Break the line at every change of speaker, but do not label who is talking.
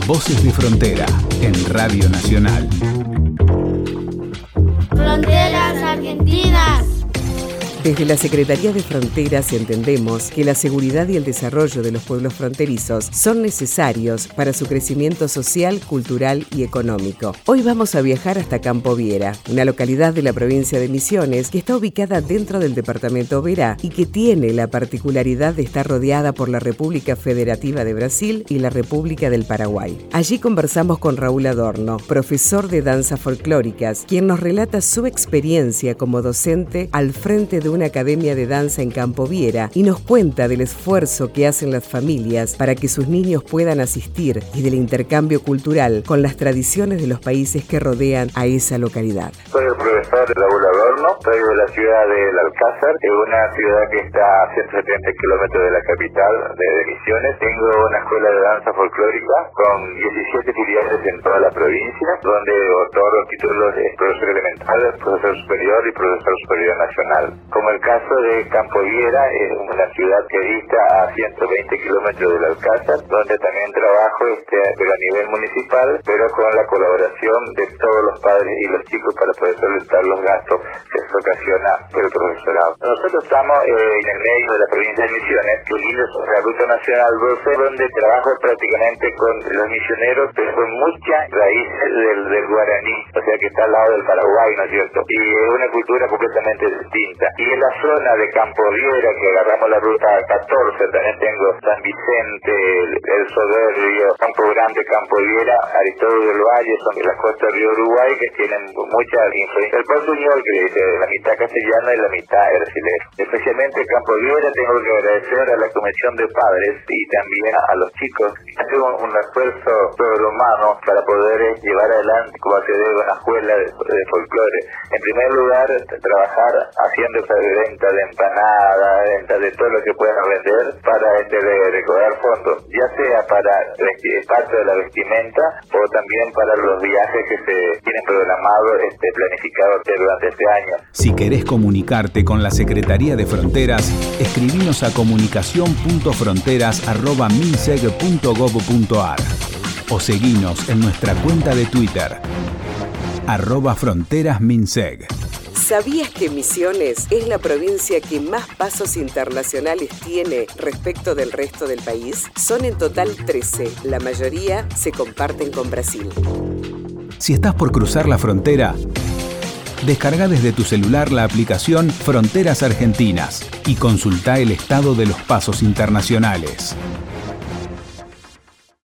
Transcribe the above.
Voces de Frontera en Radio Nacional.
Fronteras Argentinas.
Desde la Secretaría de Fronteras entendemos que la seguridad y el desarrollo de los pueblos fronterizos son necesarios para su crecimiento social, cultural y económico. Hoy vamos a viajar hasta Campo Viera, una localidad de la provincia de Misiones que está ubicada dentro del departamento Verá y que tiene la particularidad de estar rodeada por la República Federativa de Brasil y la República del Paraguay. Allí conversamos con Raúl Adorno, profesor de danzas folclóricas, quien nos relata su experiencia como docente al frente de una academia de danza en Campo Viera y nos cuenta del esfuerzo que hacen las familias para que sus niños puedan asistir y del intercambio cultural con las tradiciones de los países que rodean a esa localidad.
Soy el profesor Raúl Adorno, soy de la ciudad del Alcázar, es una ciudad que está a 170 kilómetros de la capital de Misiones. Tengo una escuela de danza folclórica con 17 filiales en toda la provincia, donde otorgo títulos de profesor elemental, profesor superior y profesor superior nacional. Como el caso de Campo Viera, es una ciudad que dista a 120 kilómetros del Alcázar, donde también trabajo pero a nivel municipal, pero con la colaboración de todos los padres y los chicos para poder solventar los gastos que se ocasiona por el profesorado. Nosotros estamos en el medio de la provincia de Misiones, que linda es la Ruta Nacional 12, donde trabajo prácticamente con los misioneros, pero con mucha raíz del guaraní, o sea que está al lado del Paraguay, ¿no es cierto? Y es una cultura completamente distinta. Y en la zona de Campo Viera, que agarramos la ruta 14, también tengo San Vicente, el Soberbio, Campo Grande, Campo Viera, Aristóbulo del Valle, son de las costas del río Uruguay, que tienen mucha influencia. El portuñol, que dice la mitad castellana y la mitad brasilero. Especialmente en Campo Viera tengo que agradecer a la Comisión de Padres y también a los chicos que hacen un esfuerzo sobrehumano para poder llevar adelante como se debe una escuela de folclore. En primer lugar, trabajar haciendo esa venta de empanadas, venta de todo lo que puedan vender para recaudar fondos, ya sea para parte de la vestimenta o también para los viajes que se tienen programados, planificados durante este año.
Si querés comunicarte con la Secretaría de Fronteras, escribinos a comunicación.fronteras@minseg.gov.ar o seguinos en nuestra cuenta de Twitter @fronterasminseg.
¿Sabías que Misiones es la provincia que más pasos internacionales tiene respecto del resto del país? Son en total 13, la mayoría se comparten con Brasil.
Si estás por cruzar la frontera, descarga desde tu celular la aplicación Fronteras Argentinas y consulta el estado de los pasos internacionales.